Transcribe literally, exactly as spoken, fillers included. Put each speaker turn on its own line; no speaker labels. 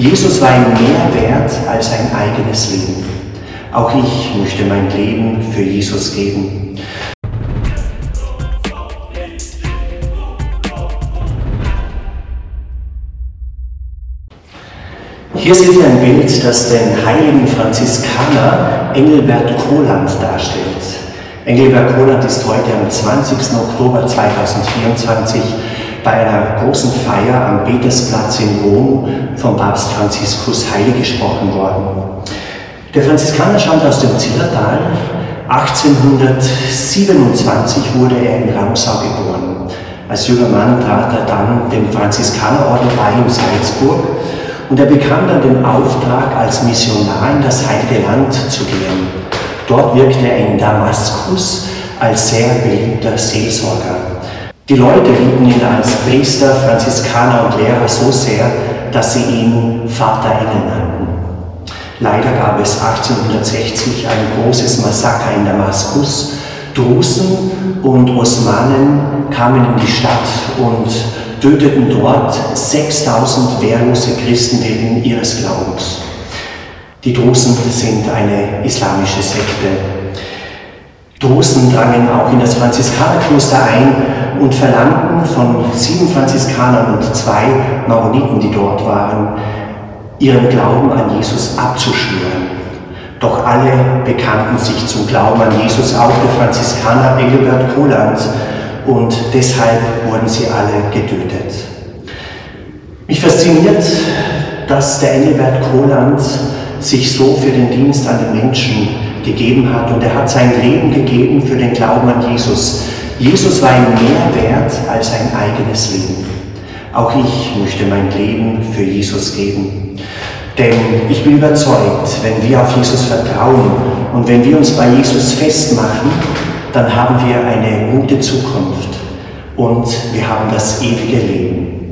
Jesus war ihm mehr wert als sein eigenes Leben. Auch ich möchte mein Leben für Jesus geben. Hier seht ihr ein Bild, das den heiligen Franziskaner Engelbert Koland darstellt. Engelbert Koland ist heute am zwanzigsten Oktober zweitausendvierundzwanzig bei einer großen Feier am Petersplatz in Rom vom Papst Franziskus heilig gesprochen worden. Der Franziskaner stammt aus dem Zillertal. achtzehnhundertsiebenundzwanzig wurde er in Ramsau geboren. Als junger Mann trat er dann dem Franziskanerorden bei in Salzburg und er bekam dann den Auftrag, als Missionar in das Heilige Land zu gehen. Dort wirkte er in Damaskus als sehr beliebter Seelsorger. Die Leute liebten ihn als Priester, Franziskaner und Lehrer so sehr, dass sie ihn Vater Engel nannten. Leider gab es achtzehnhundertsechzig ein großes Massaker in Damaskus. Drusen und Osmanen kamen in die Stadt und töteten dort sechstausend wehrlose Christen wegen ihres Glaubens. Die Drusen sind eine islamische Sekte. Drusen drangen auch in das Franziskanerkloster ein und verlangten von sieben Franziskanern und zwei Maroniten, die dort waren, ihren Glauben an Jesus abzuschwören. Doch alle bekannten sich zum Glauben an Jesus, auch der Franziskaner Engelbert Koland, und deshalb wurden sie alle getötet. Mich fasziniert, dass der Engelbert Koland sich so für den Dienst an den Menschen gegeben hat, und er hat sein Leben gegeben für den Glauben an Jesus. Jesus war ihm mehr wert als sein eigenes Leben. Auch ich möchte mein Leben für Jesus geben. Denn ich bin überzeugt, wenn wir auf Jesus vertrauen und wenn wir uns bei Jesus festmachen, dann haben wir eine gute Zukunft und wir haben das ewige Leben.